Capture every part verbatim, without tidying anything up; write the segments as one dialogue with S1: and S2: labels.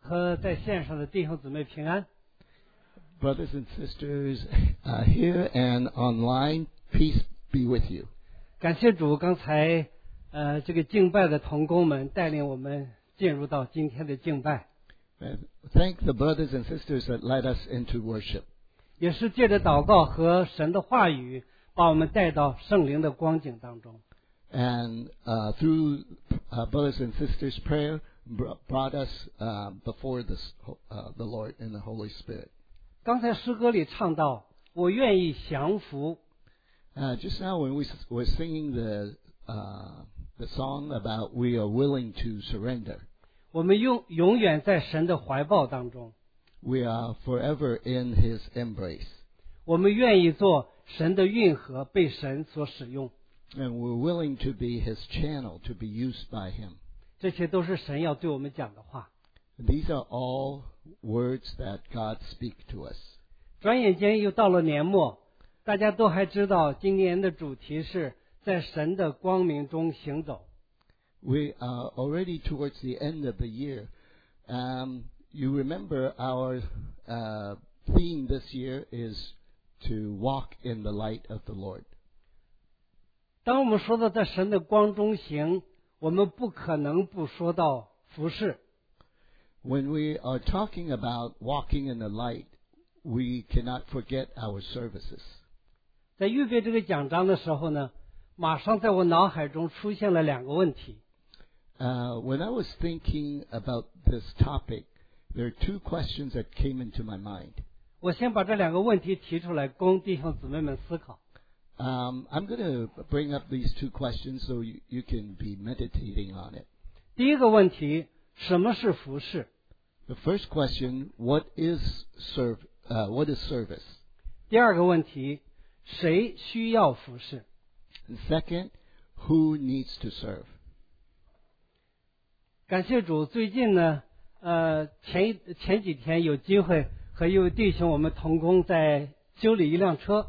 S1: 和在线上的弟兄姊妹平安。
S2: Brothers and sisters uh, here and online, peace be with you.
S1: 感谢主，刚才呃这个敬拜的同工们带领我们进入到今天的敬拜，
S2: And thank the brothers and sisters that led us into worship.
S1: 也是借着祷告和神的话语，把我们带到圣灵的光景当中。
S2: And uh, through uh, brothers and sisters' prayer, brought us uh, before this, uh, the Lord in the Holy Spirit.
S1: 刚才诗歌里唱到，我愿意降服。
S2: Uh, just now when we were singing the, uh, the song about we are willing to surrender,
S1: 我们永永远在神的怀抱当中，
S2: we are forever in His embrace.
S1: 我们愿意做神的运河，被神所使用。
S2: And we're willing to be His channel, to be used by Him.
S1: 这些都是神要对我们讲的话。
S2: These are all words that God speaks to us.
S1: 转眼间又到了年末，大家都还知道今年的主题是在神的光明中行走。
S2: We are already towards the end of the year. Um, you remember our uh, theme this year is to walk in the light of the Lord.
S1: 当我们说到在神的光中行，我们不可能不说到服事。
S2: When we are talking about walking in the light, we cannot forget our services.
S1: 在预备这个讲章的时候呢，马上在我脑海中出现了两个问题。
S2: Uh, when I was thinking about this topic, there are two questions that came into my mind.
S1: 我先把这两个问题提出来，供弟兄姊妹们思考。
S2: Um, I'm going to bring up these two questions so you, you can be meditating on it.
S1: 第一个问题，什么是服事？
S2: The first question, what is serve? Uh, what is service?
S1: 第二个问题，谁需要服事？
S2: And second, who needs to serve?
S1: 感谢主，最近呢，呃，前一前几天有机会和一位弟兄我们同工在修理一辆车。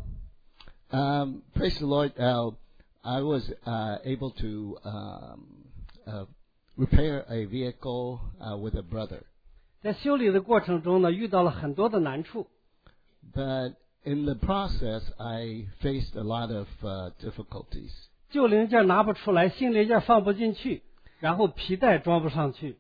S2: Um, praise the Lord. Uh, I was uh, able to um, uh, repair a vehicle uh, with a brother.
S1: 在修理的过程中呢，遇到了很多的难处。
S2: But in the process, I faced a lot of uh, difficulties.
S1: 旧零件拿不出来，新零件放不进去，然后皮带装不上去。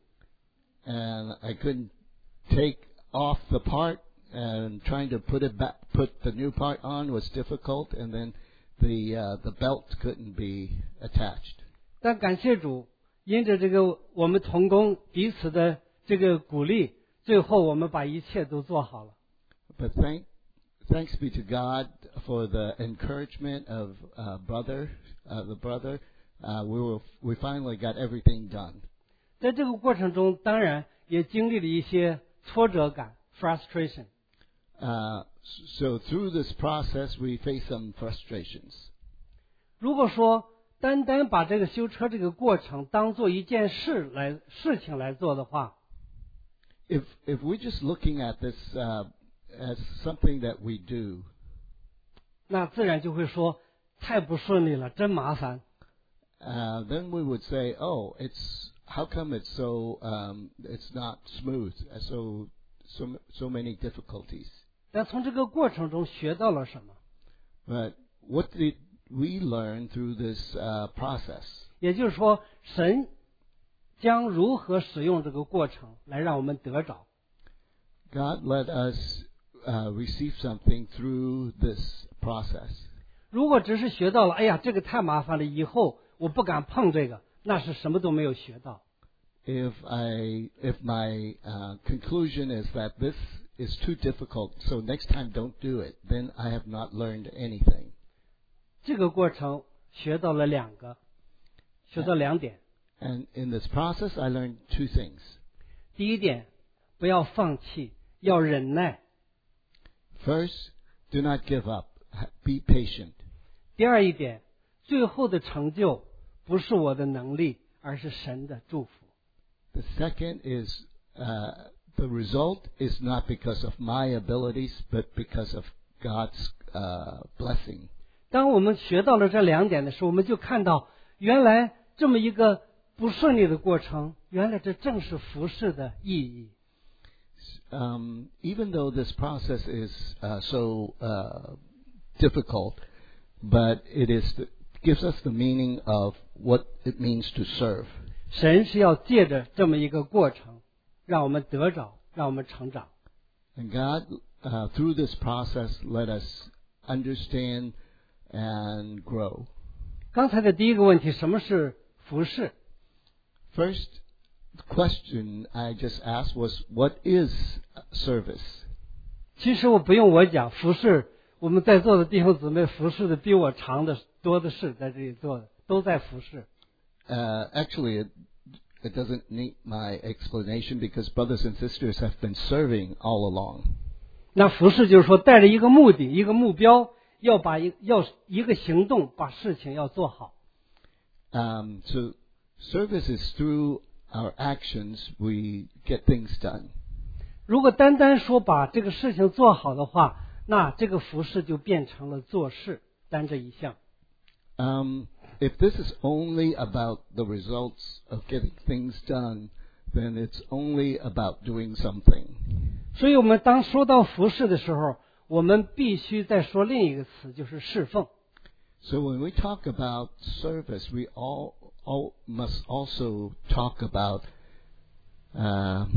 S2: And I couldn't take off the part, and trying to put it back, put the new part on was difficult, and then the uh, the belt couldn't be attached.
S1: 但感谢主，因着这个我们同工彼此的这个鼓励，最后我们把一切都做好了。
S2: But thank thanks be to God for the encouragement of uh, brother, uh, the brother. Uh, we were we finally got everything done.
S1: 在这个过程中，当然也经历了一些挫折感 （frustration）。
S2: Uh, so through this process, we face some frustrations.
S1: 如果说单单把这个修车这个过程当做一件事来事情来做的话，
S2: If if we're just looking at this uh, as something that we do,
S1: 那自然就会说太不顺利了，真麻烦。
S2: uh, then we would say, "Oh, it's how come it's so um, it's not smooth, uh, so so so many difficulties."
S1: 但从这个过程中学到了什么？
S2: But what did we learn through this uh, process?
S1: 也就是说，神将如何使用这个过程来让我们得着。
S2: God let us uh, receive something through this process.
S1: 如果只是学到了，哎呀，这个太麻烦了，以后我不敢碰这个，那是什么都没有学到。
S2: If I if my uh, conclusion is that this is too difficult, so next time don't do it, then I have not learned anything.
S1: 这个过程学到了两个，学到两点。
S2: And in this process, I learned two things.
S1: 第一点，不要放弃，要忍耐。
S2: First, do not give up. Be patient.
S1: 第二一点，最后的成就不是我的能力，而是神的祝福。
S2: The second is uh, the result is not because of my abilities, but because of God's uh, blessing.
S1: 当我们学到了这两点的时候，我们就看到，原来这么一个不顺利的过程，原来这正是服事的意义。
S2: Um, even though this process is uh, so uh, difficult, but it is the, gives us the meaning of what it means to serve.
S1: 神是要借着这么一个过程，让我们得着，让我们成长。
S2: And God, uh, through this process, let us understand and grow.
S1: 刚才的第一个问题，什么是服事？
S2: First question I just asked was, what is service?
S1: 其实我不用我讲，服事，我们在座的弟兄姊妹服事的比我长的多的是，在这里做的都在服事。
S2: Uh, actually, it, it doesn't need my explanation because brothers and sisters have been serving all along.
S1: 那服事就是说，带着一个目的、一个目标，要把一要一个行动，把事情要做好。
S2: Um, so service is through our actions we get things done.
S1: 如果单单说把这个事情做好的话，那这个服事就变成了做事单这一项。
S2: Um, if this is only about the results of getting things done, then it's only about doing something.
S1: 所以我们当说到服事的时候，我们必须再说另一个词，就是侍奉。
S2: So when we talk about service, we all, all must also talk about, uh,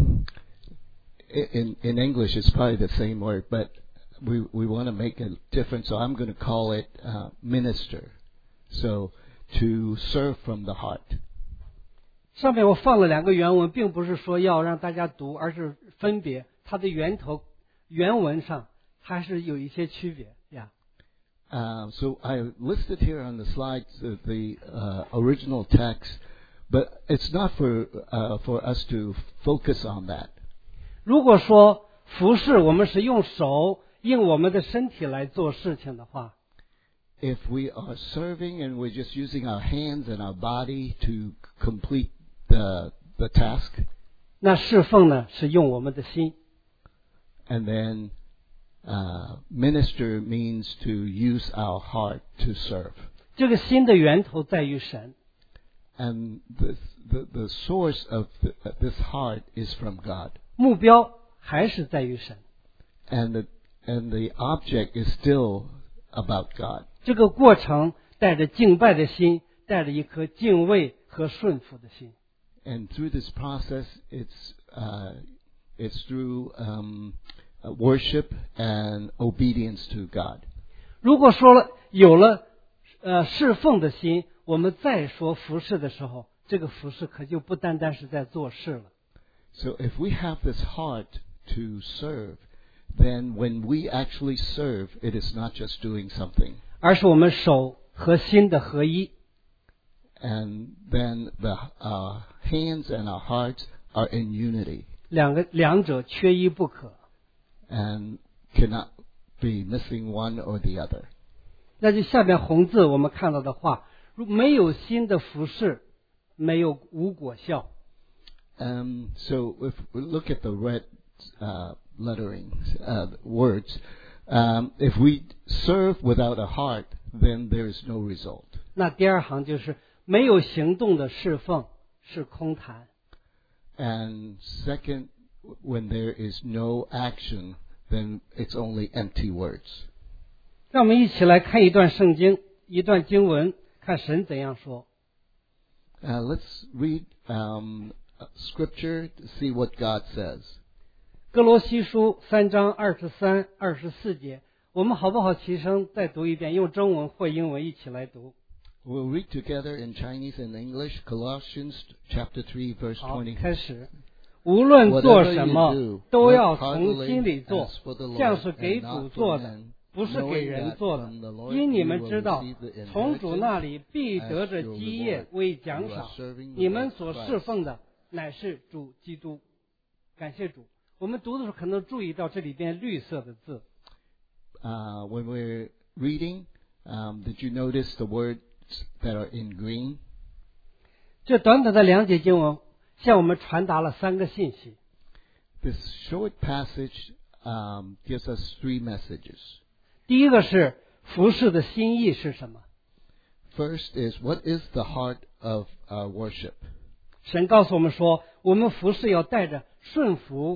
S2: in, in English it's probably the same word, but we, we want to make a difference, so I'm going to call it uh, minister. So to serve from the heart.
S1: 上面我放了两个原文，并不是说要让大家读，而是分别它的源头，原文上还是有一些区别呀。
S2: Uh, so I listed here on the slides uh, the uh, original text, but it's not for uh, for us to focus on that.
S1: 如果说服事我们是用手用我们的身体来做事情的话，
S2: If we are serving and we're just using our hands and our body to complete the the task,
S1: 那侍奉呢是用我们的心。
S2: and then uh, minister means to use our heart to serve.
S1: 这个心的源头在于神。
S2: And the the, the source of the, uh, this heart is from God.
S1: 目标还是在于神。
S2: And the and the object is still about God.
S1: 这个过程带着敬拜的心，带着一颗敬畏和顺服的心。
S2: And through this process, it's uh, it's through um, uh, worship and obedience to God.
S1: 如果说了有了呃侍奉的心，我们再说服事的时候，这个服事可就不单单是在做事了。
S2: So if we have this heart to serve, then when we actually serve, it is not just doing something.
S1: 而是我们手和心的合一。
S2: And then the uh, hands and our hearts are in unity
S1: 两个两者缺一不可。
S2: and cannot be missing one or the other.
S1: 那就下边红字我们看到的话，如没有心的服事，没有无果效。
S2: Um, so if we look at the red uh, lettering uh, words, um, if we serve without a heart, then there is no result.
S1: 那第二行就是没有行动的侍奉是空谈。
S2: And second, when there is no action, then it's only empty words.
S1: 让我们一起来看一段圣经，一段经文，看神怎样说。
S2: Uh, let's read um, scripture to see what God says.
S1: 哥罗西书三章二十三、二十四节，我们好不好齐声再读一遍？用中文或英文一起来读。
S2: We'll read together in Chinese and English, Colossians chapter three, verse
S1: 好，
S2: twenty.
S1: 开始。无论做什么，都要从心里做，像是给主做的，不是给人做的。因你们知道，从主那里必得着基业为奖赏。你们所侍奉的乃是主基督。感谢主。我们读的时候可能注意到这里边绿色的字。
S2: Uh, when we're reading, um, did you notice the words that are in green?
S1: 这短短的两节经文向我们传达了三个信息。
S2: This short passage um, gives us three messages.
S1: 第一个是服事的心意是什么？
S2: First is, what is the heart of our worship?
S1: 神告诉我们说，我们服事要带着顺服、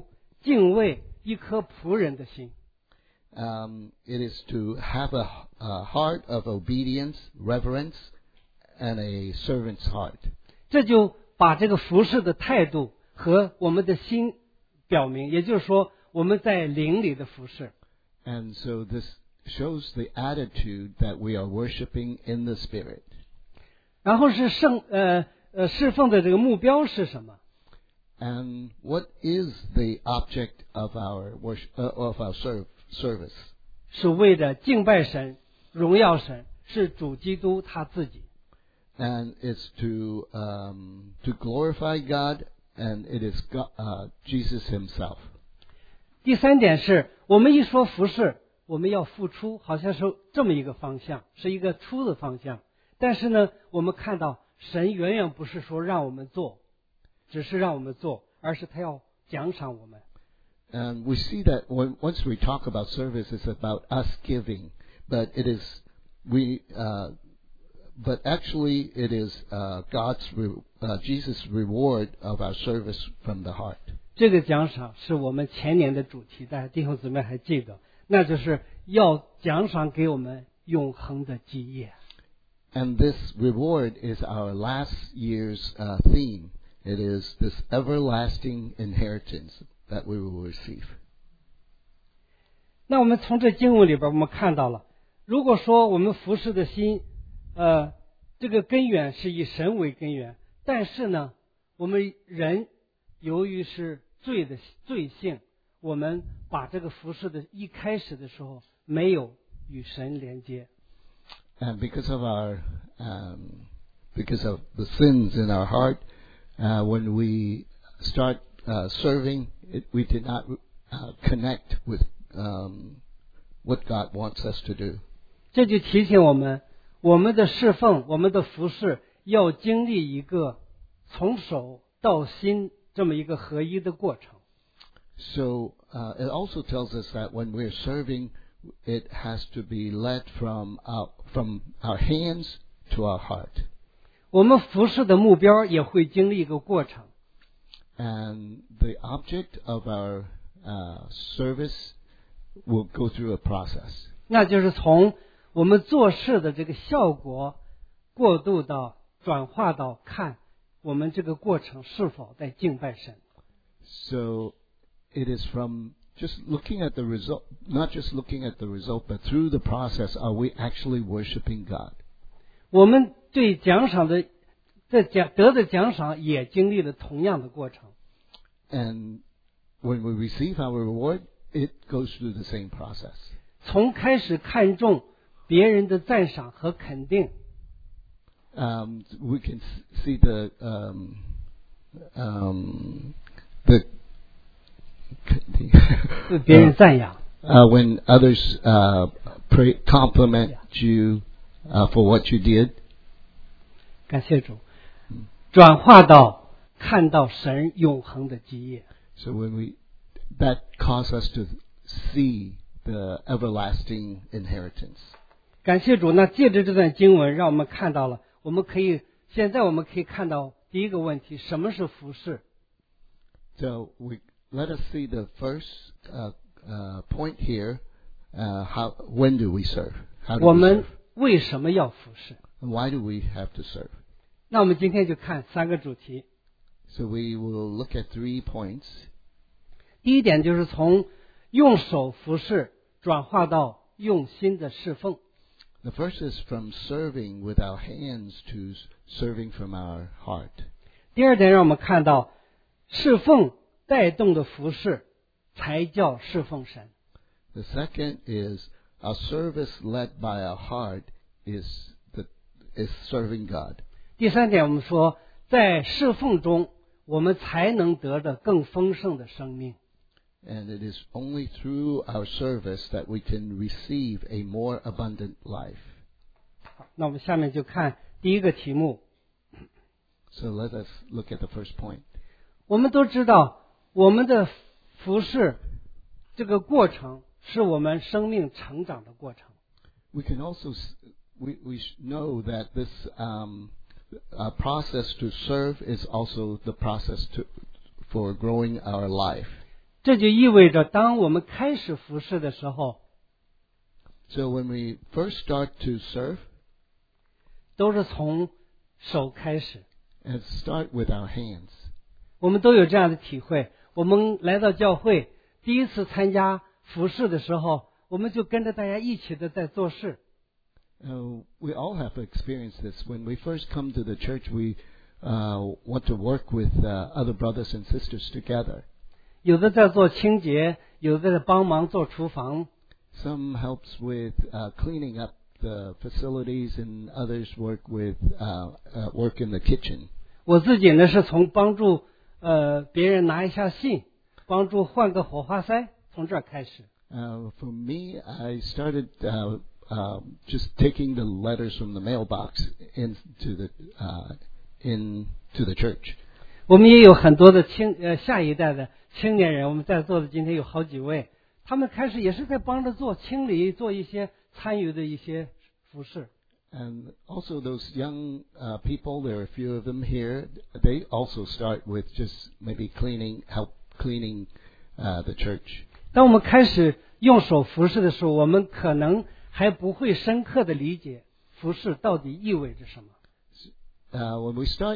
S1: 敬畏，一颗仆人的心。
S2: Um, it is to have a, a heart of obedience, reverence, and a servant's heart.
S1: 这就把这个服侍的态度和我们的心表明，也就是说我们在灵里的服侍。
S2: And so this shows the attitude that we are worshiping in the Spirit.
S1: 然后是圣呃呃侍奉的这个目标是什么？
S2: And what is the object of our worship, uh, of our serve, service?
S1: 是为着敬拜神、荣耀神，是主基督他自己。
S2: And it's to um, to glorify God, and it is God, uh, Jesus Himself.
S1: 第三点是我们一说服侍，我们要付出，好像是这么一个方向，是一个出的方向。但是呢，我们看到神远远不是说让我们做，只是让我们做，而是他要奖赏我们。
S2: And we see that when, once we talk about service, it's about us giving, but it is we. Uh, but actually, it is uh, God's re, uh, Jesus' reward of our service from the heart.
S1: 这个奖赏是我们前年的主题，大家弟兄姊妹还记得，那就是要奖赏给我们永恒的基业。
S2: And this reward is our last year's uh, theme. It is this everlasting inheritance that we will receive.
S1: 那我们从这经文里边，我们看到了，如果说我们服侍的心，呃，这个根源是以神为根源，但是呢，我们人由于是罪的罪性，我们把这个服侍的一开始的时候没有与神连接。
S2: And because of our, um, because of the sins in our heart, uh, when we start uh, serving, it, we did not uh, connect with um, what God wants us to do.
S1: 这就提醒我们，我们的侍奉，我们的服侍，要经历一个从手到心这么一个合一的过程。
S2: So uh, it also tells us that when we're serving, it has to be led from our, from our hands to our heart.
S1: 我们服侍的目标也会经历一个过程。
S2: And the object of our uh, service will go through a process.
S1: 那就是从我们做事的这个效果过渡到转化到看我们这个过程是否在敬拜神。
S2: So it is from just looking at the result, not just looking at the result, but through the process, are we actually worshiping God?
S1: 我们对奖赏的这奖得的奖赏也经历了同样的过程。
S2: And when we receive our reward, it goes through the same process.
S1: 从开始看重别人的赞赏和肯定，
S2: Um, we can see the um, um, the
S1: 别人赞扬。
S2: uh, when others uh, pray, compliment you uh, for what you did.
S1: 感谢主，转化到看到神永恒的基业。
S2: So when we that causes us to see the everlasting inheritance.
S1: 感谢主，那借着这段经文，让我们看到了，我们可以现在我们可以看到第一个问题：什么是服侍？
S2: So we let us see the first uh, uh, point here. Uh, how when do we serve? How do
S1: 我
S2: we
S1: 们
S2: serve?
S1: 为什么要服侍？
S2: And why do we have to serve?
S1: 那我们今天就看三个主题。
S2: So we will look at three points.
S1: 第一点就是从用手服侍转化到用心的侍奉。
S2: The first is from serving with our hands to serving from our heart.
S1: 第二点让我们看到侍奉带动的服侍才叫侍奉神。
S2: The second is our service led by our heart is the is serving God.
S1: 第三点我们说，在侍奉中我们才能得着更丰盛的生命。
S2: And it is only through our service that we can receive a more abundant life.
S1: 好，那我们下面就看第一个题目。
S2: So let us look at the first point.
S1: 我们都知道，我们的服侍这个过程是我们生命成长的过程。
S2: We can also we we know that this um, uh, process to serve is also the process to for growing our life.
S1: 这就意味着当我们开始服侍的时候，
S2: So when we first start to serve,
S1: 都是从手开始。
S2: and start with our hands.
S1: 我们都有这样的体会，我们来到教会第一次参加服侍的时候，我们就跟着大家一起的在做事。
S2: Uh, we all have experienced this. When we first come to the church, we uh, want to work with uh, other brothers and sisters together.
S1: 有的在做清洁，有的在帮忙做厨房。
S2: Some helps with uh, cleaning up the facilities, and others work with uh, uh, work in the kitchen.
S1: 我自己呢是从帮助呃别人拿一下信，帮助换个火花塞，从这儿开始。
S2: Uh, for me, I started uh, uh, just taking the letters from the mailbox into the uh, into the church.
S1: 我们也有很多的青呃下一代的青年人，我们在座的今天有好几位，他们开始也是在帮着做清理，做一些参与的一些服饰。
S2: And also those young uh, people, there are a few of them here, they also start with just maybe cleaning, help cleaning uh, the church.
S1: 当我们开始用手服侍的时候，我们可能还不会深刻的理解服侍到底意味着什么。
S2: Uh, when we start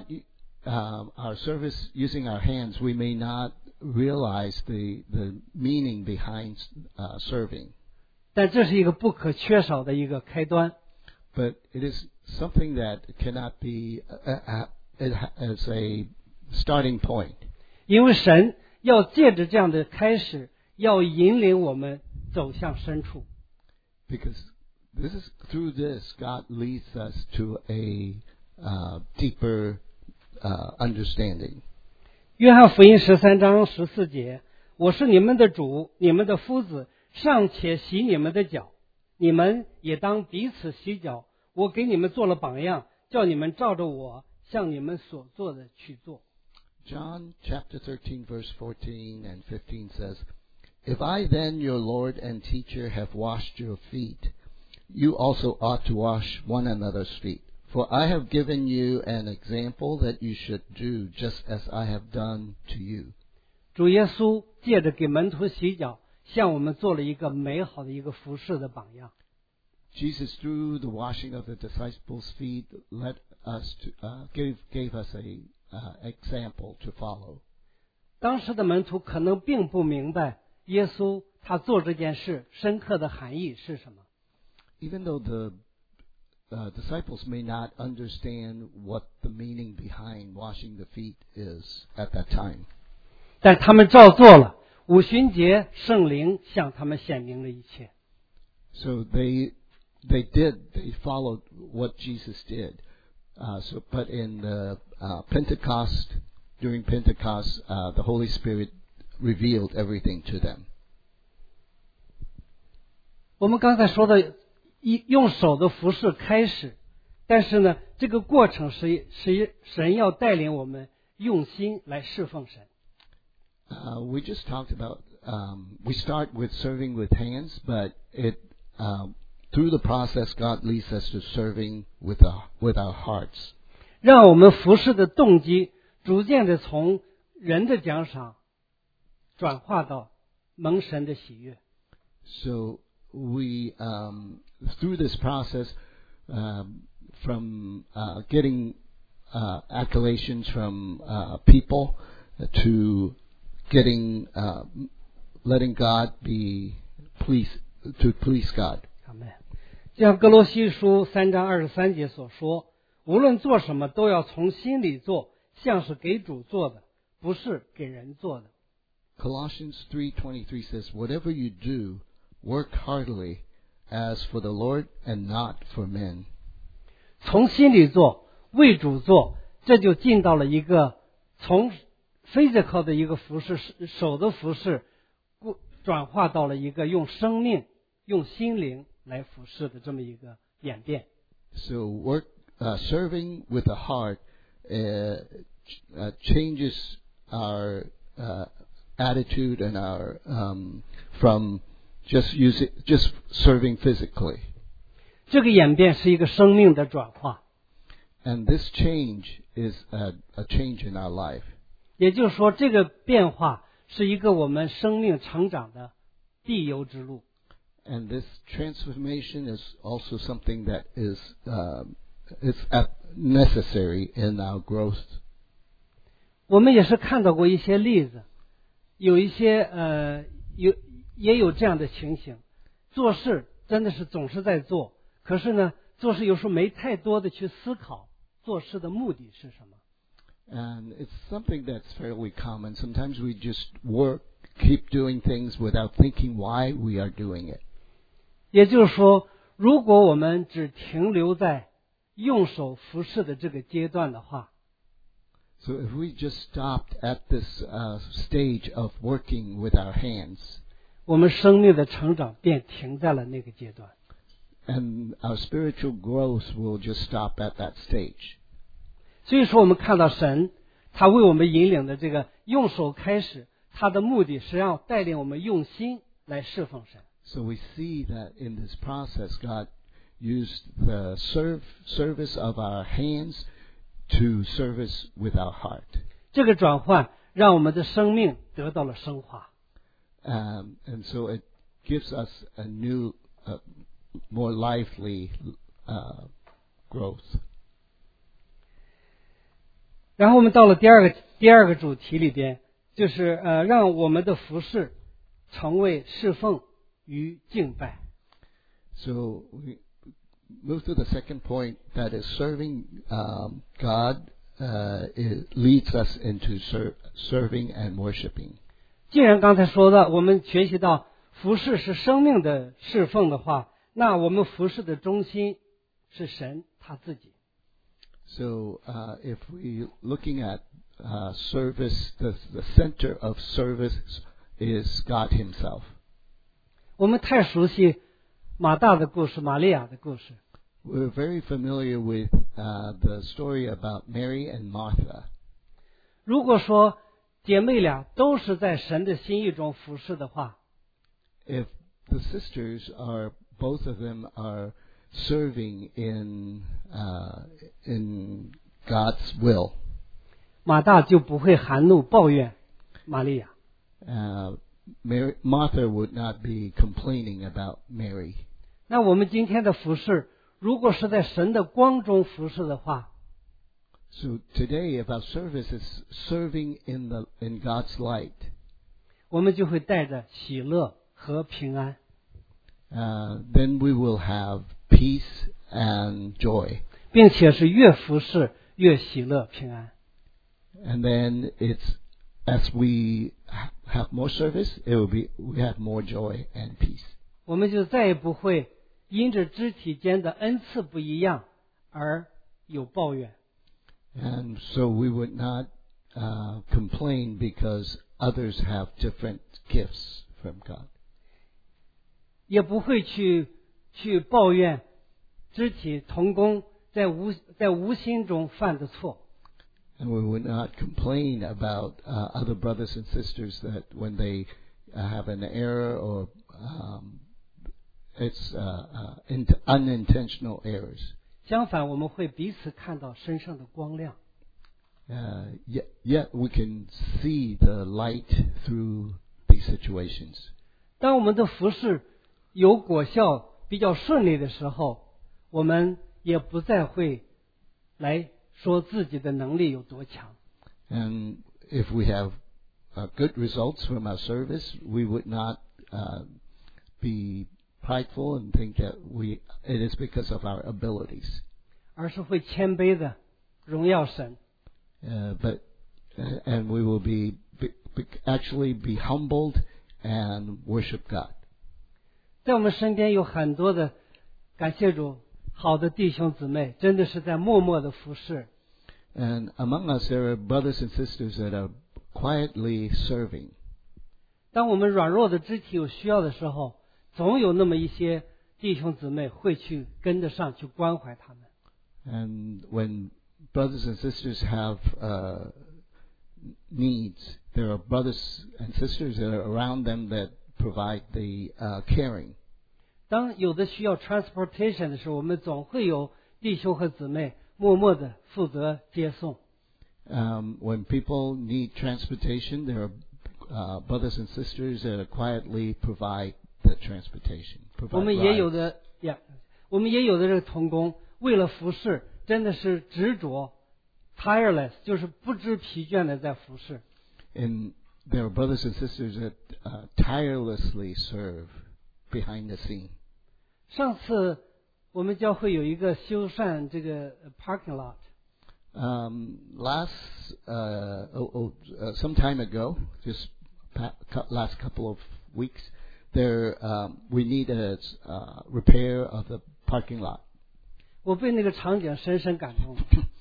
S2: um, our service using our hands, we may not realize the the meaning behind uh, serving.
S1: 但这是一个不可缺少的一个开端。
S2: But it is something that cannot be uh, uh, as a starting point.
S1: 因为神要借着这样的开始，要引领我们走向深处。
S2: Because this is through this God leads us to a uh, deeper uh, understanding.
S1: 约翰福音十三章十四节：我是你们的主，你们的夫子，尚且洗你们的脚，你们也当彼此洗脚。我给你们做了榜样，叫你们照着我向你们所做的去做。
S2: John chapter thirteen, verse fourteen and fifteen says, If I then, your Lord and teacher, have washed your feet, you also ought to wash one another's feet. For I have given you an example that you should do just as I have done to you.
S1: 主耶稣借着给门徒洗脚，向我们做了一个美好的一个服侍的榜样。
S2: Jesus, through the washing of the disciples' feet, let us to, uh, gave gave us a uh, example to follow.
S1: 当时的门徒可能并不明白耶稣他做这件事深刻的含义是什么。
S2: Even though the uh, disciples may not understand what the meaning behind washing the feet is at that time,
S1: 但他们照做了。五旬节，圣灵向他们显明了一切。
S2: so they they did they followed what Jesus did. Uh, so, but in the uh, Pentecost, during Pentecost, uh, the Holy Spirit revealed everything to them.
S1: 我们刚才说的，一用手的服侍开始，但是呢，这个过程是是神要带领我们用心来侍奉神。
S2: Uh, we just talked about um, we start with serving with hands, but it um, through the process, God leads us to serving with our with our hearts.
S1: 让我们服侍的动机逐渐的从人的奖赏转化到蒙神的喜悦。
S2: So we um, through this process, um, from uh, getting uh, accolations from uh, people to getting uh, letting God be pleased to please God.
S1: 阿们。就像哥罗西书三章二十三节所说，无论做什么都要从心里做，像是给主做的，不是给人做的。
S2: Colossians three twenty-three says, "Whatever you do, work heartily, as for the Lord and not for men."
S1: 从心里做，为主做，这就进到了一个从 physical 的一个服饰，手的服饰，转化到了一个用生命、用心灵来服侍的这么一个演变。
S2: So work uh, serving with the heart uh, uh, changes our uh, attitude and our um, from just using just serving physically.
S1: 这个演变是一个生命的转化。
S2: And this change is a, a change in our life.
S1: 也就是说，这个变化是一个我们生命成长的必由之路。
S2: And this transformation is also something that is uh, is necessary in our growth.
S1: 我们也是看到过一些例子，有一些呃有也有这样的情形，做事真的是总是在做，可是呢，做事有时候没太多的去思考做事的目的是什么。
S2: And it's something that's fairly common. Sometimes we just work, keep doing things without thinking why we are doing it.
S1: 也就是说，如果我们只停留在用手服事的这个阶段的话，
S2: So if we just stopped at this uh, stage of working with our hands,
S1: 我们生命的成长便停在了那个阶段。
S2: and our spiritual growth will just stop at that stage.
S1: 所以说，我们看到神他为我们引领的这个用手开始，他的目的是要带领我们用心来侍奉神。
S2: So we see that in this process, God used the serve, service of our hands to service with our heart.
S1: 这个转换让我们的生命得到了升华。
S2: Um, and so it gives us a new, uh, more lively uh, growth.
S1: 然后我们到了第二个第二个主题里边，就是呃，让我们的服事成为侍奉与敬拜。
S2: So we move to the second point, that is serving um, God uh, it leads us into ser- serving and worshiping.
S1: 既然刚才说到我们学习到服事是生命的侍奉的话，那我们服事的中心是神他自己。
S2: So uh, if we looking at uh, service, the, the center of service is God Himself.
S1: 我们太熟悉马大的故事，玛利亚的故事。
S2: We're very familiar with uh, the story about Mary and Martha.
S1: 如果说姐妹俩都是在神的心意中服侍的话，
S2: If the sisters are, both of them are serving in uh, in God's will,
S1: 马大就不会含怒抱怨玛利亚。
S2: uh, Mary, Martha would not be complaining about Mary.
S1: 那我们今天的服侍，如果是在神的光中服侍的话，
S2: So today, if our service is serving in the in God's light,
S1: 我们就会带着喜乐和平安。
S2: uh, then we will have peace and joy.
S1: 并且是越服侍越喜乐平安。
S2: And then it's as we ha- have more service, it will be we have more joy and peace.
S1: 我们就再也不会因着肢体间的恩赐不一样而有抱怨。
S2: And so we would not uh, complain because others have different gifts from God.
S1: 也不会去去抱怨肢体同工在无在无心中犯的错。
S2: And we would not complain about uh, other brothers and sisters that when they uh, have an error or um, it's uh, uh, in- unintentional errors.
S1: 相反，我们会彼此看到身上的光亮。
S2: Uh, yet, yet we can see the light through these situations.
S1: 当我们的服侍有果效、比较顺利的时候，我们也不再会来说自己的能力有多强。
S2: And if we have uh, good results from our service, we would not uh, be prideful and think that we it is because of our abilities.
S1: 而是会谦卑的荣耀神。
S2: Uh, but uh, and we will be, be, be actually be humbled and worship God.
S1: 在我们身边有很多的感谢主好的弟兄姊妹，真的是在默默的服侍。
S2: And among us there are brothers and sisters that are quietly serving.
S1: 当我们软弱的肢体有需要的时候，总有那么一些弟兄姊妹会去跟得上去关怀他们。
S2: And when brothers and sisters have uh, needs, there are brothers and sisters that are around them that provide the uh, caring.
S1: 当有的需要 transportation 的时候，我们总会有弟兄和姊妹默默的负责接送。
S2: Um, when people need transportation, there are uh, brothers and sisters uh, quietly provide the transportation.
S1: 我们也有的呀，我们也有的这个同工，为了服侍，真的是执着 ，tireless， 就是不知疲倦的在服侍。
S2: And there are brothers and sisters that uh, tirelessly serve behind the scene.
S1: 上次我们教会有一个修缮这个 parking lot。
S2: Um, last, uh, oh, oh, uh, some time ago, just pa- last couple of weeks, there um, we need a uh, repair of the parking lot.
S1: 我被那个场景深深感动。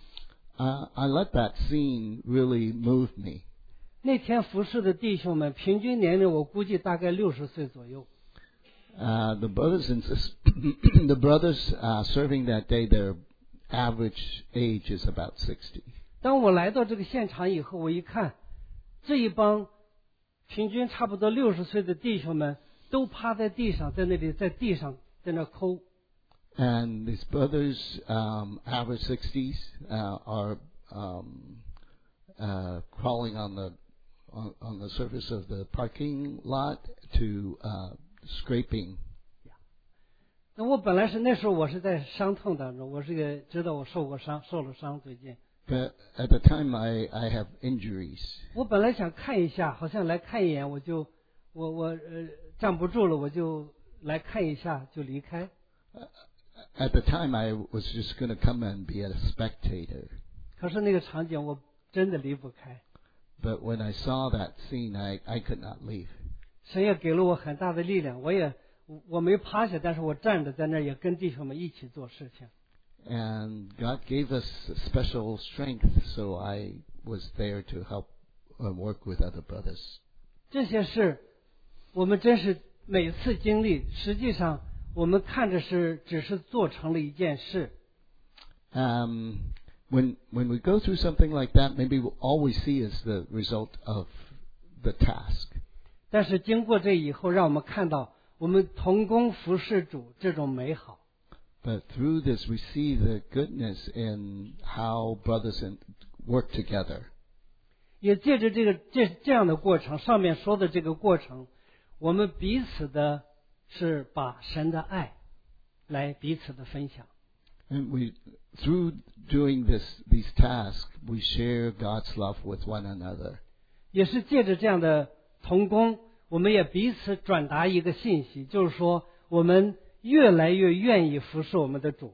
S2: uh, I let that scene really move me.
S1: 那天服侍的弟兄们平均年龄我估计大概六十岁左右。
S2: Uh, the brothers and sisters, the brothers uh, serving that day, their average age is about sixty.
S1: 当我来到这个现场以后，我一看，这一帮平均差不多六十岁的弟兄们都趴在地上，在那里在地上在那抠。
S2: And these brothers, um, average sixties, uh, are um, uh, crawling on the on, on the surface of the parking lot to uh, scraping.
S1: 那我本来是那时候我是在伤痛当中，我是个知道我受过伤，受了伤最近。
S2: But at the time, I I have injuries.
S1: 我本来想看一下，好像来看一眼，我就我我呃站不住了，我就来看一下就离开。
S2: At the time, I was just going to come and be a spectator.
S1: 可是那个场景我真的离不开。
S2: But when I saw that scene, I I could not leave.
S1: 神也给了我很大的力量，我也我没趴下，但是我站着在那儿，也跟弟兄们一起做事情。
S2: And God gave us special strength, so I was there to help uh, work with other brothers.
S1: 这些事，我们真是每次经历，实际上我们看着是只是做成了一件事。
S2: Um, when when we go through something like that, maybe all we see is the result of the task.
S1: 但是经过这以后，让我们看到我们同工服侍主这种美好。
S2: But through this, we see the goodness in how brothers and work together.
S1: 也借着这个这这样的过程，上面说的这个过程，我们彼此的是把神的爱来彼此的分享。
S2: And we, through doing this, these tasks, we share God's love with one another.
S1: 也是借着这样的同工，我们也彼此转达一个信息，就是说我们越来越愿意服侍我们的主。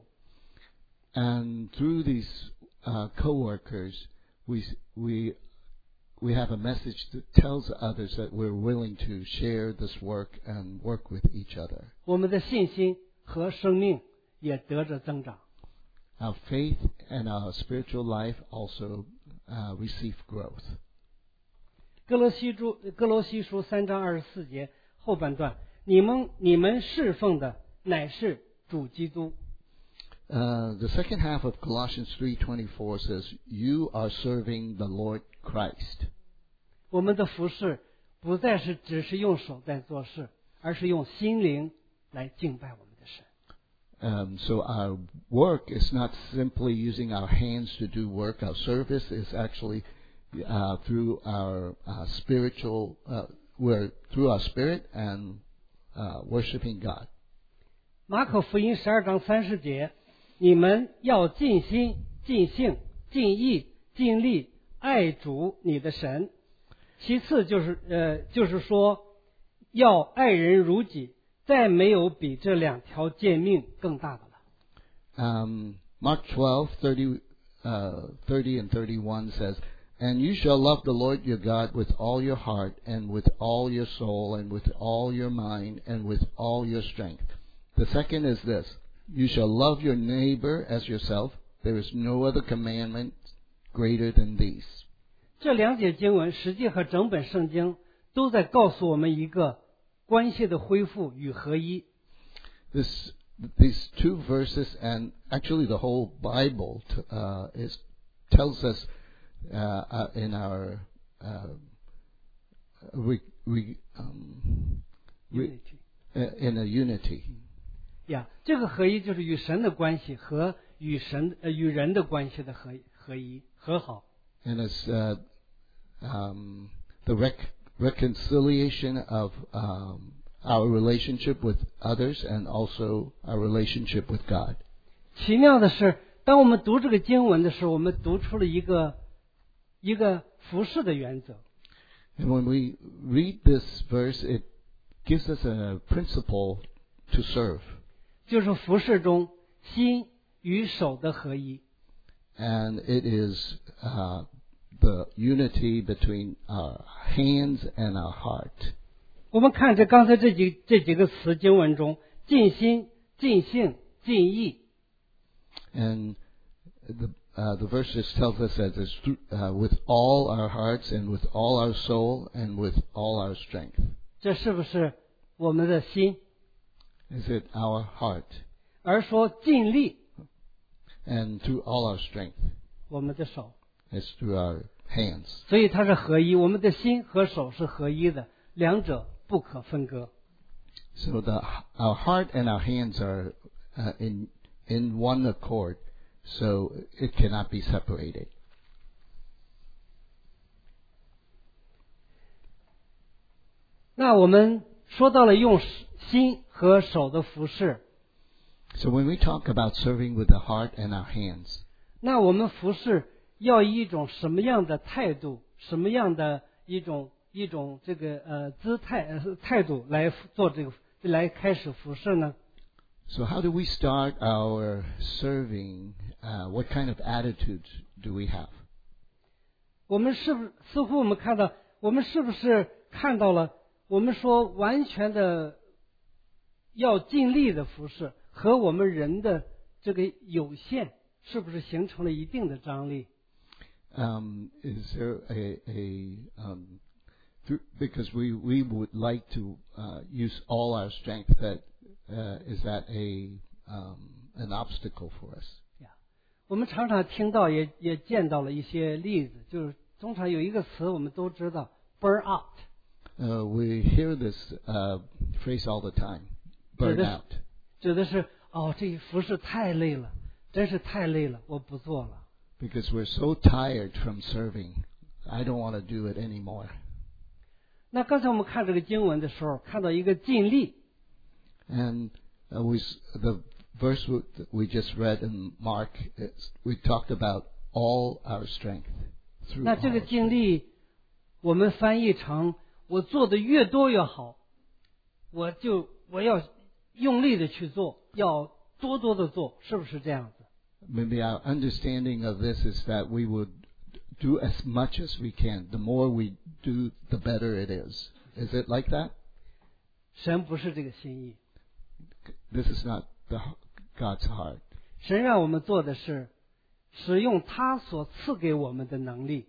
S2: And through these uh, co-workers, we we we have a message that tells others that we're willing to share this work and work with each other.
S1: 我们的信心和生命也得着增长。
S2: Our faith and our spiritual life also uh, receive growth.
S1: 歌罗西书歌罗西书三章二十四节后半段，你们你们侍奉的乃是主基督。
S2: Uh, the second half of Colossians three twenty-four says, "You are serving the Lord Christ."
S1: 我们的服事不再是只是用手在做事，而是用心灵来敬拜我们的神。
S2: Um, so our work is not simply using our hands to do work. Our service is actually uh, through our uh, spiritual, uh, we're through our spirit and uh, worshiping God.
S1: 马可福音十二章三十节，你们要尽心、尽性、尽意、尽力爱主你的神。其次就是呃，就是说要爱人如己，再没有比这两条诫命更大的了。
S2: Um, Mark twelve thirty, uh, thirty and thirty-one says, "And you shall love the Lord your God with all your heart and with all your soul and with all your mind and with all your strength." The second is this, "You shall love your neighbor as yourself. There is no other commandment greater than these."
S1: 这两节经文实际和整本圣经都在告诉我们一个关系的恢复与合一。
S2: This, these two verses and actually the whole Bible uh, is tells us uh, uh, in our uh, we, we, um, we, uh, in a unity.
S1: 呀，这个合一就是与神的关系和与神呃与人的关系的合合一和好。
S2: And as uh, um, the rec- reconciliation of um, our relationship with others and also our relationship with God.
S1: 奇妙的是，当我们读这个经文的时候，我们读出了一个一个服事的原则。
S2: And when we read this verse, it gives us a principle to serve.
S1: 就是服事中心与手的合一。
S2: And it is uh, the unity between our hands and our heart.
S1: 我们看这刚才这几这几个词经文中，尽心、尽性、尽意。
S2: And the uh, the verses tells us that it's through, uh, with all our hearts and with all our soul and with all our strength.
S1: 这是不是我们的心？
S2: Is it our heart?
S1: 而说尽力，
S2: And through all our strength.
S1: 我们的手。
S2: It's through our hands.
S1: 所以它是合一，我们的心和手是合一的，两者不可分割。
S2: So the our heart and our hands are uh, in in one accord, so it cannot be separated.
S1: 那我们说到了用心和手的服事，
S2: So when we talk about serving with the heart and our hands,
S1: 那我们服事要以一种什么样的态度，什么样的一种一种这个呃姿态呃态度来做这个来开始服事呢？
S2: so how do we start our serving? Uh, what kind of attitudes do we have?
S1: 我们是不是似乎我们看到，我们是不是看到了？我们说完全的要尽力的服事和我们人的这个有限，是不是形成了一定的张力？
S2: Um, is there a, a um, through, because we, we would like to uh, use all our strength, that uh, is that a um, an obstacle for us?
S1: 我们常常听到也也见到了一些例子，就是通常有一个词我们都知道 burn out。
S2: Uh, we hear this uh, phrase all the time, burn out.
S1: 指的是哦，这服事太累了，真是太累了，我不做了。
S2: Because we're so tired from serving, I don't want to do it anymore.
S1: 那刚才我们看这个经文的时候，看到一个尽力。
S2: And uh, we, the verse we just read in Mark, we talked about all our strength. Through
S1: 那这个
S2: all
S1: 尽力，我们翻译成我做的越多越好，我就我要用力的去做，要多多的做，是不是这样子？
S2: Maybe our understanding of this is that we would do as much as we can. The more we do, the better it is. Is it like that?
S1: 神不是这个心意，
S2: This is not the, God's heart.
S1: 神让我们做的是使用他所赐给我们的能力，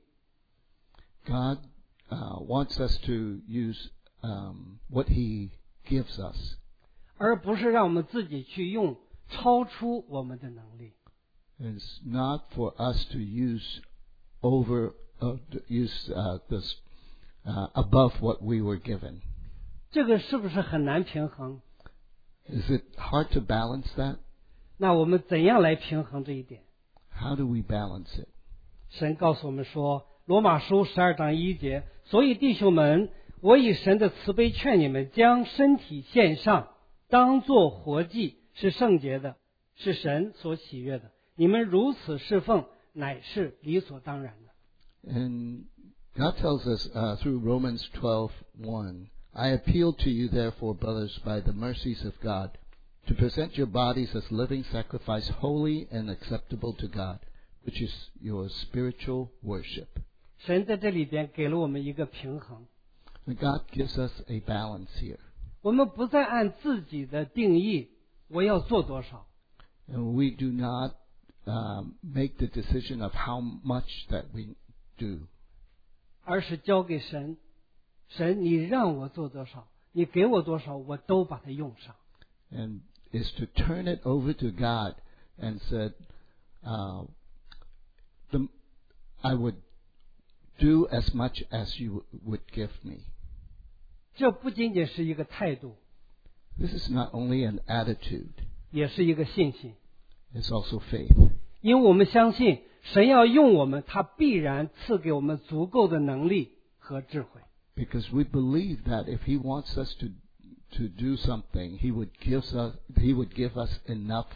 S2: God uh, wants us to use um, what He gives us,
S1: 而不是让我们自己去用超出我们的能力。
S2: It's not for us to use over uh, to use uh, this uh, above what we were given.
S1: 这个是不是很难平衡？
S2: Is it hard to balance that?
S1: 那我们怎样来平衡这一点？
S2: How do we balance it?
S1: 神告诉我们说，罗马书十二章一节，所以弟兄们，我以神的慈悲劝你们，将身体献上，当作活祭，是圣洁的，是神所喜悦的。你们如此侍奉，乃是理所当然的。
S2: And God tells us uh, through Romans twelve one, I appeal to you, therefore, brothers, by the mercies of God, to present your bodies as living sacrifice, holy and acceptable to God, which is your spiritual worship.
S1: 神在这里边给了我们一个平衡，
S2: And God gives us a balance here.
S1: 我们不再按自己的定义，我要做多少，
S2: And we do not um, make the decision of how much that we do,
S1: 而是交给神。神，你让我做多少，你给我多少，我都把它用上。
S2: and is to turn it over to God and said, uh, the, I would do as much as you would give me.
S1: 这不仅仅是一个态度，
S2: This is not only an attitude,
S1: 也是一个信心。
S2: it's also faith.
S1: 因为我们相信神要用我们，他必然赐给我们足够的能力和智慧。
S2: Because we believe that if He wants us to to do something, He would give us He would give us enough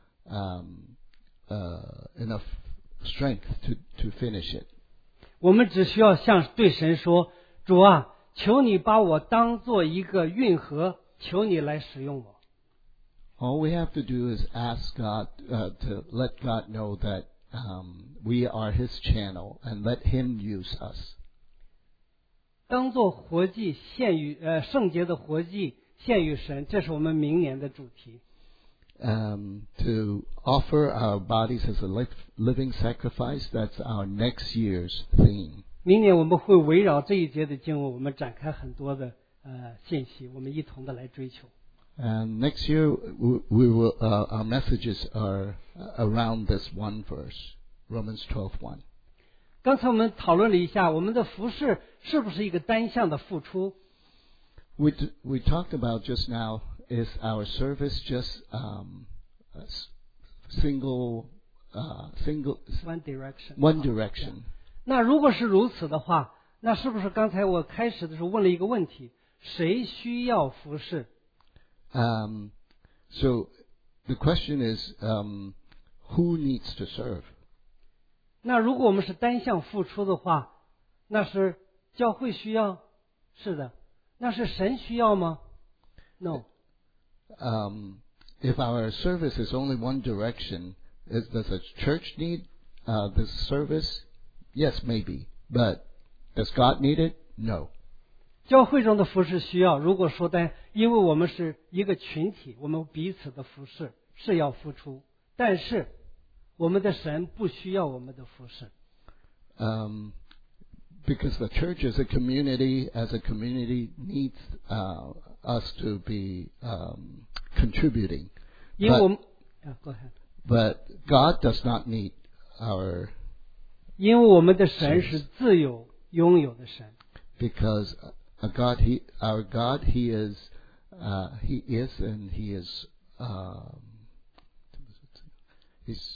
S2: um, uh, enough strength to to finish it.
S1: 我们只需要向对神说：“主啊，求你把我当做一个运河，求你来使用我。”
S2: All we have to do is ask God uh, to let God know that um, we are His channel and let Him use us.
S1: 当做活祭献于呃圣洁的活祭献于神，这是我们明年的主题。
S2: Um, to offer our bodies as a li- living sacrifice, that's our next year's theme.
S1: 明年我们会围绕这一节的经文，我们展开很多的呃信息，我们一同的来追求。
S2: And next year, we, we will, uh, our messages are around this one verse, Romans twelve one.
S1: 刚才我们讨论了一下，我们的服事是不是一个单向的付出？
S2: We t- we talked about just now, is our service just um, a s- single, uh, single,
S1: One direction.
S2: one direction?
S1: 那如果是如此的话，那是不是刚才我开始的时候问了一个问题：谁需要服事？
S2: Um, so the question is, um, who needs to serve?
S1: 那如果我们是单向付出的话，那是教会需要？是的。那是神需要吗 ？No.
S2: Um, if our service is only one direction, is, does the church need uh, this service? Yes, maybe. But does God need it? No.
S1: 教会中的服事需要，如果说单，因为我们是一个群体，我们彼此的服事是要付出，但是我们的神不需要我们的服事。
S2: Um, because the church is a community, as a community needs uh, us to be um, contributing.
S1: 因为我们
S2: But,
S1: yeah, go ahead.
S2: but God does not need our
S1: 因为我们的神是自由拥有的神。
S2: because a God, he, our God, He is, uh, He is, and He is, um, He's,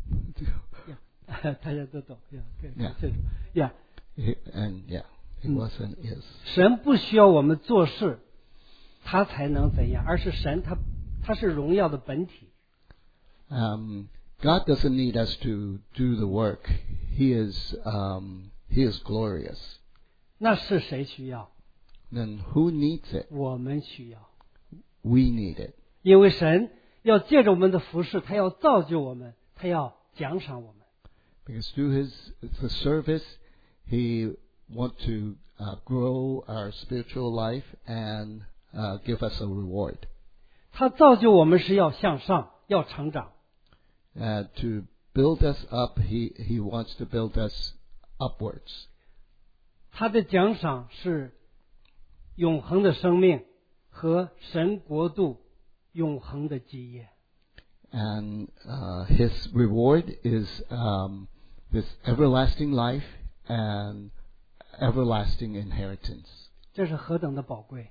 S1: Yeah. 大家都懂 Yeah, okay,
S2: Yeah.
S1: 这种 Yeah.
S2: he, and yeah, He
S1: Mm.
S2: was and is.
S1: 神不需要我们做事，他才能怎样，而是神他他是荣耀的本体。
S2: Um, God doesn't need us to do the work. He is, um, He is glorious.
S1: 那是谁需要？
S2: Then who needs it?
S1: 我们需要，
S2: We need it.
S1: 因为神要借着我们的服事，他要造就我们，他要奖赏我们。
S2: Because through His the service, He wants to uh, grow our spiritual life and uh, give us a reward.
S1: 他造就我们是要向上，要成长。
S2: Uh, to build us up, He He wants to build us upwards.
S1: 他的奖赏是永恒的生命和神国度永恒的基业。
S2: And uh, His reward is um, this everlasting life and everlasting inheritance.
S1: 这是何等的宝贵！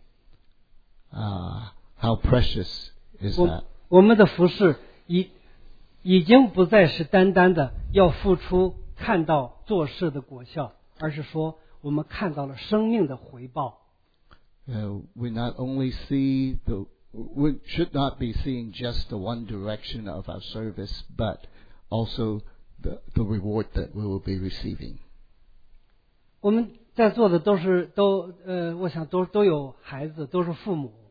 S2: Uh, how precious is
S1: 我
S2: that?
S1: 我们的服事已已经不再是单单的要付出、看到做事的果效，而是说我们看到了生命的回报。
S2: Uh, we not only see the, we should not be seeing just the one direction of our service, but also the, the reward that we will be receiving.
S1: 我们在座的都是都呃，我想都都有孩子，都是父母。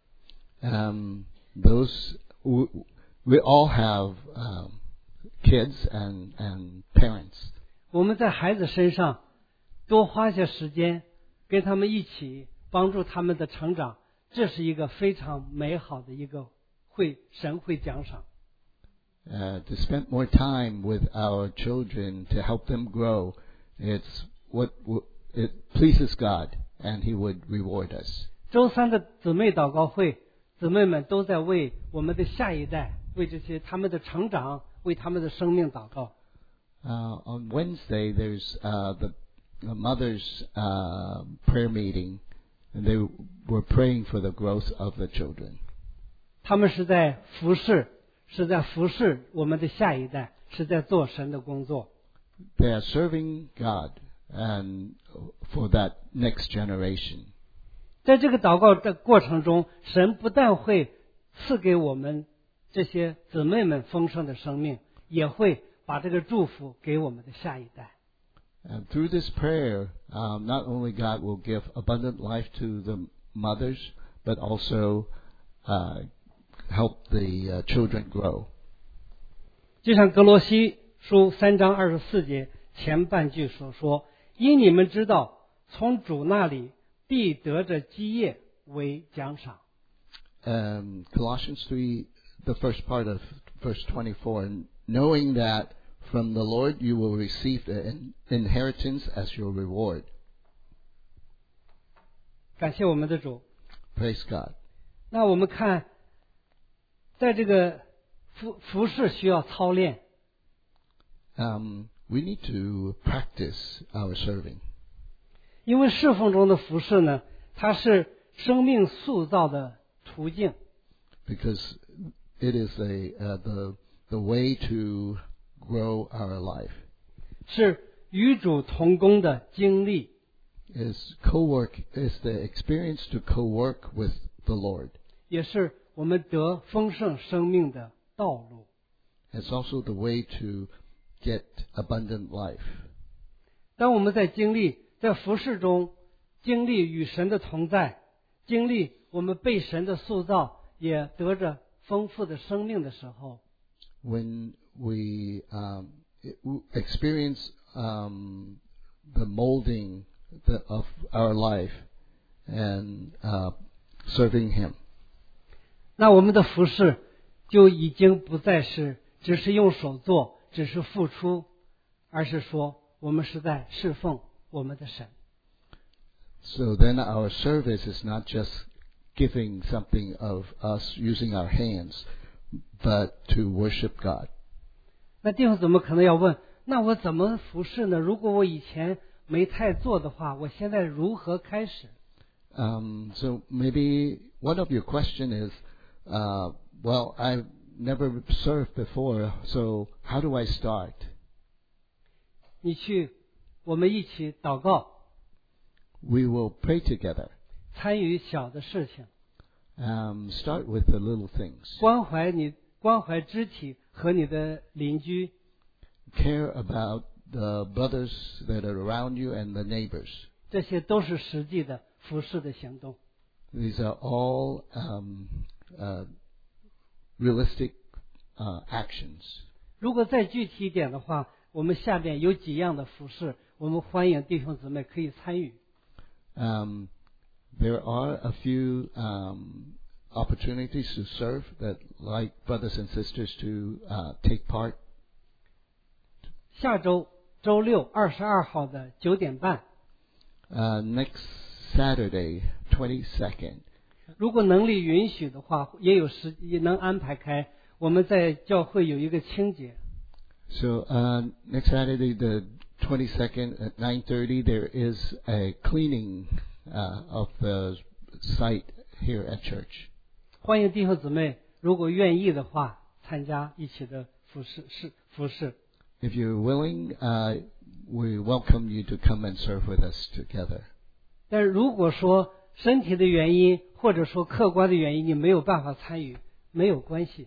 S2: Um, those we, we all have um, kids and and parents.
S1: 我们在孩子身上多花些时间，跟他们一起帮助他们的成长，这是一个非常美好的一个会神会奖赏。
S2: Uh, to spend more time with our children to help them grow, it's what w- it pleases God, and He would reward us.
S1: 周三的姊妹祷告会，姊妹们都在为我们的下一代，为这些他们的成长，为他们的生命祷告。
S2: Uh, on Wednesday, there's uh, the, the mother's uh, prayer meeting, and they were praying for the growth of the children.
S1: 他们是在服侍，是在服侍我们的下一代，是在做神的工作。
S2: They are serving God and for that next generation.
S1: 在这个祷告的过程中，神不但会赐给我们这些姊妹们丰盛的生命，也会把这个祝福给我们的下一代。
S2: And through this prayer, um, not only God will give abundant life to the mothers, but also uh, help the uh, children grow.
S1: 就像歌罗西书三章二十四节前半句所说：“因你们知道，从主那里必得着基业为奖赏。”
S2: Um, Colossians three, the first part of verse twenty-four, knowing that from the Lord you will receive an inheritance as your reward.
S1: 感谢我们的主。
S2: Praise God.
S1: 那我们看，在这个服服事需要操练。
S2: Um, we need to practice our serving.
S1: 因为侍奉中的服事呢，它是生命塑造的途径。
S2: Because it is a uh, the the way to grow our life.
S1: 是与主同工的经历。
S2: Is co-work is the experience to co-work with the Lord.
S1: 也是我们得丰盛生命的道路。
S2: It's also the way to get abundant life.
S1: 当我们在经历在服事中经历与神的同在，经历我们被神的塑造，也得着丰富的生命的时候，
S2: When we um, experience um, the molding the, of our life and uh, serving Him,
S1: 那我们的服事就已经不再是只是用手做，只是付出，而是说我们是在侍奉我们的神。
S2: so then our service is not just giving something of us using our hands, but to worship God.
S1: 那弟兄姊妹可能要问，那我怎么服事呢？如果我以前没太做的话，我现在如何开始？
S2: Um, so maybe one of your question is, uh, well, I've never served before, so how do I start?
S1: 你去，我们一起祷告，
S2: We will pray together.
S1: 参与小的事情，
S2: Um, start with the little things.
S1: 关怀你，关怀肢体和你的邻居，
S2: Care about the brothers that are around you and the neighbors.
S1: 这些都是实际的服事的行动。
S2: These are all um, uh, realistic uh, actions.
S1: 如果再具体一点的话，我们下面有几样的服事，我们欢迎弟兄姊妹可以参与。
S2: Um, there are a few um, opportunities to serve that like brothers and sisters to uh, take part.
S1: 下周周六二十二号的九点半，
S2: Uh, next Saturday, twenty-second.
S1: 如果能力允许的话，也有时也能安排开。我们在教会有一个清洁，
S2: So uh, next Saturday, the twenty-second at nine thirty, there is a cleaning uh, of the site here at church.
S1: 欢迎弟兄姊妹，如果愿意的话，参加一起的服事是服事。
S2: If you're willing, uh, we welcome you to come and serve with us together.
S1: 但是如果说身体的原因，或者说客观的原因，你没有办法参与，没有关系。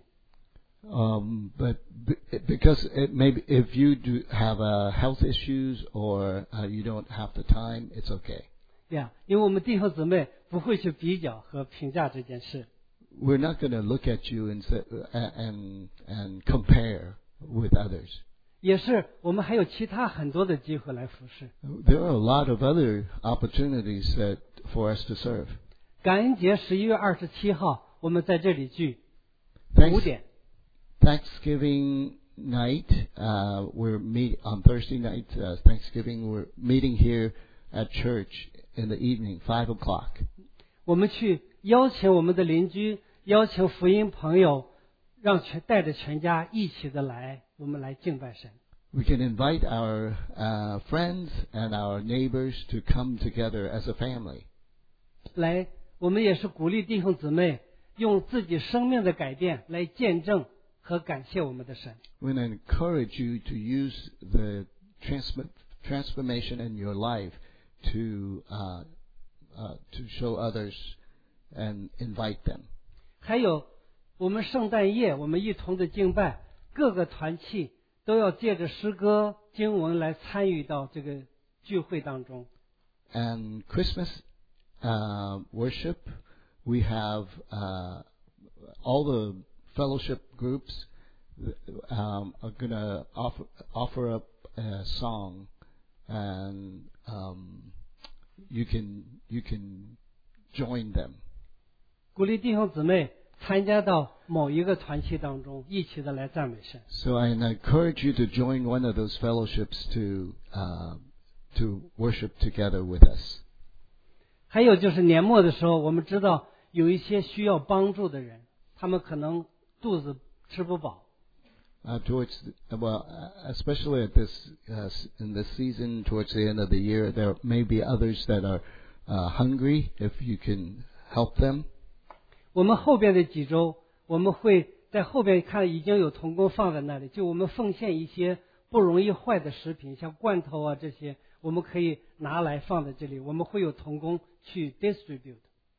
S2: Um, but b- because it maybe if you do have uh, health issues or uh, you don't have the time, it's okay.
S1: 对呀，因为我们弟兄姊妹不会去比较和评价这件事。
S2: We're not going to look at you and say, uh, and and compare with others.
S1: 也是，我们还有其他很多的机会来服侍。
S2: There are a lot of other opportunities that for us to serve.
S1: 感恩节十一月二十七号，我们在这里聚，五
S2: Thanks,
S1: 点。
S2: Thanksgiving night, uh, we're meet on Thursday night. Uh, Thanksgiving, we're meeting here at church in the evening, five o'clock.
S1: 我们去邀请我们的邻居，邀请福音朋友，让全带着全家一起的来，我们来敬拜神。
S2: We can invite our uh, friends and our neighbors to come together as a family.
S1: 来，我们也是鼓励弟兄姊妹用自己生命的改变来见证和感谢我们的神。
S2: We encourage you to use the transmit, transformation in your life to uh, uh, to show others and invite them.
S1: 还有我们圣诞夜我们一同的敬拜，各个团契都要借着诗歌经文来参与到这个聚会当中。
S2: And Christmas uh, worship, we have uh, all the fellowship groups um, are going to offer, offer up a song, and um, you can you can join them.
S1: 鼓励弟兄姊妹参加到某一个团契当中，一起的来赞美神。
S2: So I encourage you to join one of those fellowships to uh, to worship together with us.
S1: 还有就是年末的时候，我们知道有一些需要帮助的人，他们可能肚子吃不饱。
S2: Uh, towards the, well, especially at this uh, in this season, towards the end of the year, there may be others that are uh, hungry. If you can help them.
S1: 我们后边的几周，我们会在后边看已经有同工放在那里，就我们奉献一些不容易坏的食品，像罐头啊这些，我们可以拿来放在这里，我们会有同工去 distribute。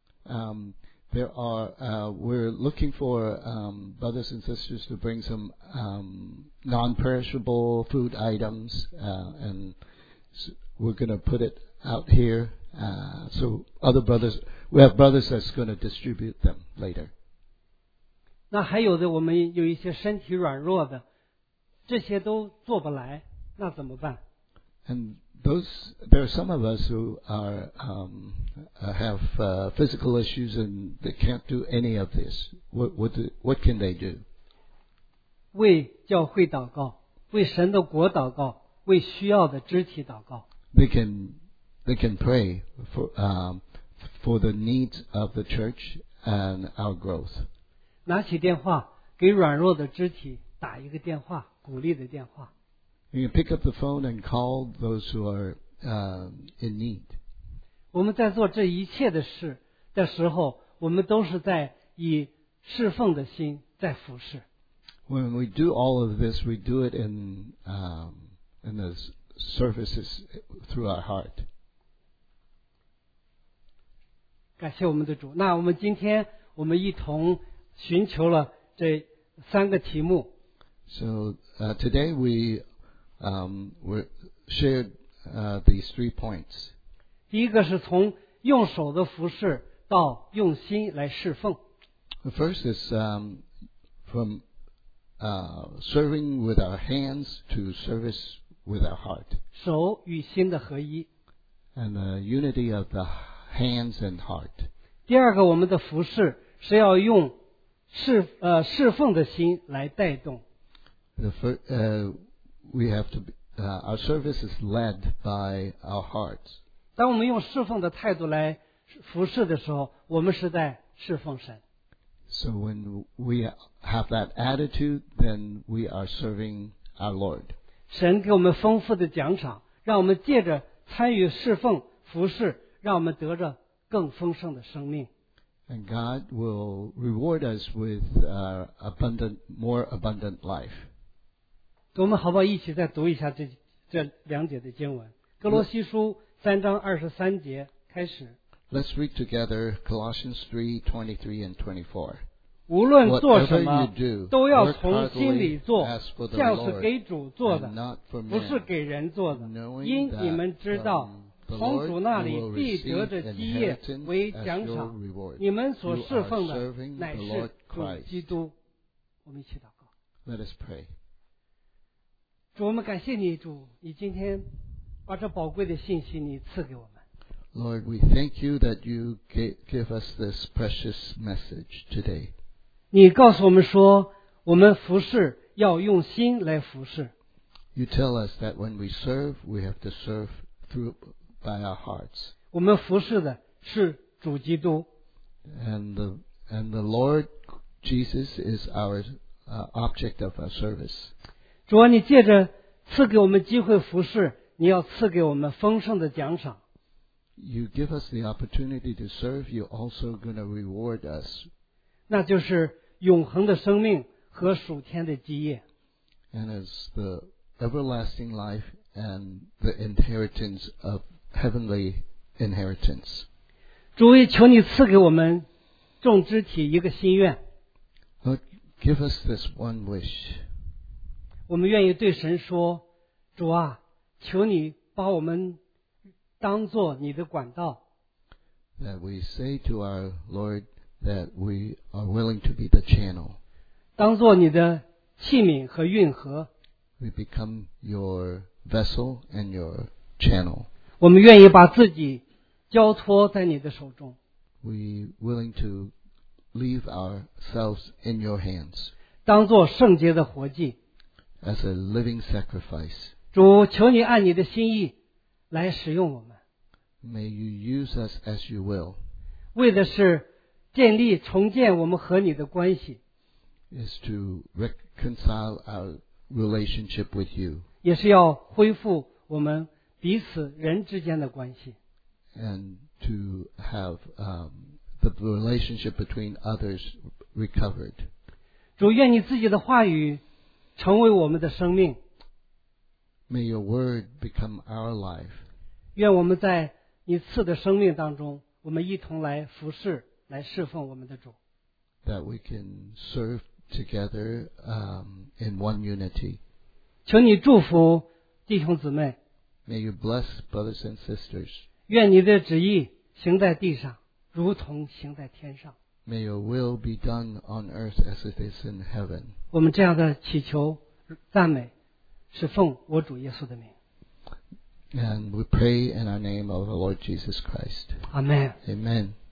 S2: Um, there are uh, we're looking for um, brothers and sisters to bring some um, non-perishable food items, uh, and we're going to put it out here. Uh, so other brothers, we have brothers that's going to distribute them later.
S1: 那还有的我们有一些身体软弱的，这些都做不来，那怎么办？
S2: And those, there are some of us who are um, uh, have uh, physical issues and they can't do any of this. What what do, what can they do?
S1: 为教会祷告，为神的国祷告，为需要的肢体祷告。
S2: They can they can pray for um, for the needs of the church and our growth.
S1: 拿起电话给软弱的肢体打一个电话，鼓励的电话。
S2: You can pick up the phone and call those who are uh, in need.
S1: 我们在做这一切的事的时候，我们都是在以侍奉的心在服侍。
S2: When we do all of this, we do it in um, in the services through our heart.
S1: 感谢我们的主。那我们今天我们一同寻求了这三个题目。
S2: So uh, today we um, we shared uh, these three points.
S1: 第一个是从用手的服侍到用心来侍奉。
S2: The first is um, from uh, serving with our hands to service with our heart,
S1: 手与心的合一。
S2: and the unity of the hands and heart.
S1: 第二个，我们的服侍是要用侍呃侍奉的心来带动。
S2: The fir- uh, we have to. Be, uh, our service is led by our hearts.
S1: 当我们用侍奉的态度来服侍的时候，我们是在侍奉神。
S2: So when we have that attitude, then we are serving our Lord.
S1: 神给我们丰富的奖赏，让我们借着参与侍奉服侍，让我们得着更丰盛的生命。
S2: And God will reward us with uh, abundant, more abundant life.
S1: 我们好不好一起再读一下这这两节的经文？歌罗西书三章二十三节开始。
S2: Let's read together Colossians three twenty-three and twenty-four.
S1: 无论做什
S2: Whatever
S1: 么
S2: you do,
S1: 都要
S2: work
S1: 从心里
S2: heartily
S1: 做
S2: as for，the
S1: 像是
S2: Lord
S1: 给主做
S2: and
S1: 的，
S2: not for
S1: 不是
S2: men,
S1: 给人做的。
S2: knowing
S1: 因
S2: that
S1: 你们知道，
S2: from the
S1: 从主
S2: Lord
S1: 那
S2: you
S1: 里
S2: will
S1: 必
S2: receive
S1: 得着
S2: an
S1: 基业
S2: inheritance
S1: 为
S2: as
S1: 奖
S2: your
S1: 赏。
S2: reward.
S1: 你们所
S2: You
S1: 侍
S2: are
S1: 奉的
S2: serving
S1: 乃
S2: the
S1: 是
S2: Lord
S1: 主
S2: Christ.
S1: 基督。我们一起祷告。
S2: Let us pray.
S1: 主，我们感谢你，主，你今天把这宝贵的信息你赐给我们。
S2: Lord, we thank you that you gave, give us this precious message today.
S1: 你告诉我们说，我们服侍要用心来服侍。
S2: You tell us that when we serve, we have to serve through by our hearts.
S1: 我们服侍的是主基督。
S2: And the and the Lord Jesus is our uh, object of our service.
S1: 主啊，你借着赐给我们机会服侍，你要赐给我们丰盛的奖赏。
S2: You give us the opportunity to serve, you're also going to reward us.
S1: 那就是永恒的生命和属天的基业。
S2: And as the everlasting life and the inheritance of heavenly inheritance.
S1: 主也求你赐给我们众肢体一个心愿。
S2: Lord, give us this one wish.
S1: 我们愿意对神说，主啊，求你把我们当作你的管道。
S2: That we say to our Lord that we are willing to be the channel.
S1: 当作你的器皿和运河。
S2: We become your vessel and your channel.
S1: 我们愿意把自己交托在你的手中。
S2: We willing to leave ourselves in your hands.
S1: 当作圣洁的活祭。
S2: As a living sacrifice.
S1: 主，求你按你的心意来使用我们。
S2: May you use us as you will.
S1: 为的是建立重建我们和你的关系。
S2: Is to reconcile our relationship with you.
S1: 也是要恢复我们彼此人之间的关系。
S2: And to have um, the relationship between others recovered.
S1: 主，愿你自己的话语成为我们的生命。
S2: May your word become our life.
S1: 愿我们在你赐的生命当中，我们一同来服侍，来侍奉我们的主。
S2: That we can serve together um, in one unity.
S1: 求你祝福弟兄姊妹。
S2: May you bless brothers and sisters.
S1: 愿你的旨意行在地上，如同行在天上。
S2: May your will be done on earth as it is in heaven.
S1: 我们这样的祈求、赞美，是奉我主耶稣的名。
S2: And we pray in our name of the Lord Jesus Christ.
S1: Amen.
S2: Amen.